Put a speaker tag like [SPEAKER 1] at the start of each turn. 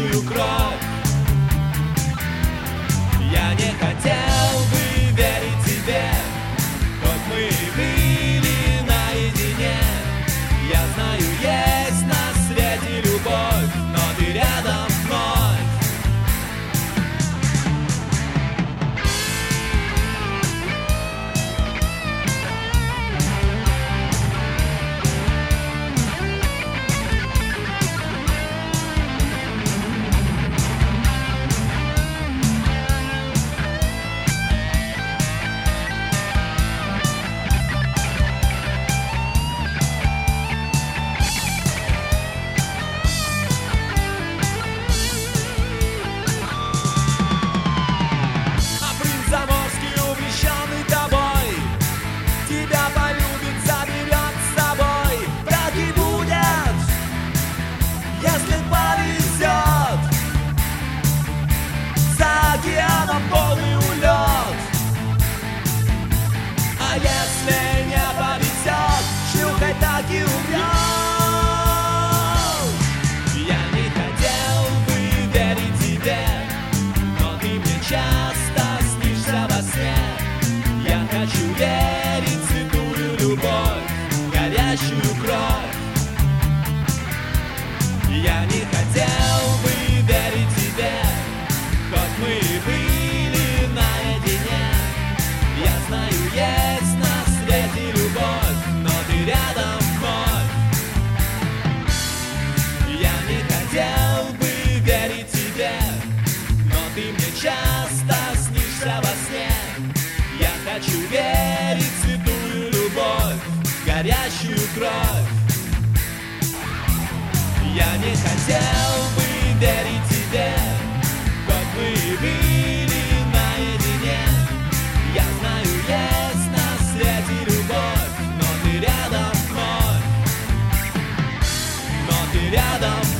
[SPEAKER 1] горячую кровь. Я не хотел бы верить тебе, хоть мы и были наедине. Я знаю, есть на свете любовь, но ты рядом вновь. Полный улет. А если не повезет, шлюхой так и умрет. Я не хотел бы верить тебе, но ты мне часто снишься во сне. Я хочу верить в святую любовь, горящую кровь. Я не хотел бы верить тебе, хоть мы и были наедине. Я знаю, есть на свете любовь, но ты рядом вновь. Я не хотел бы верить тебе, но ты мне часто снишься во сне. Я хочу верить в святую любовь, горящую кровь. Я не хотел бы верить тебе, как мы и были наедине. Я знаю, есть на свете любовь, но ты рядом вновь. Но ты рядом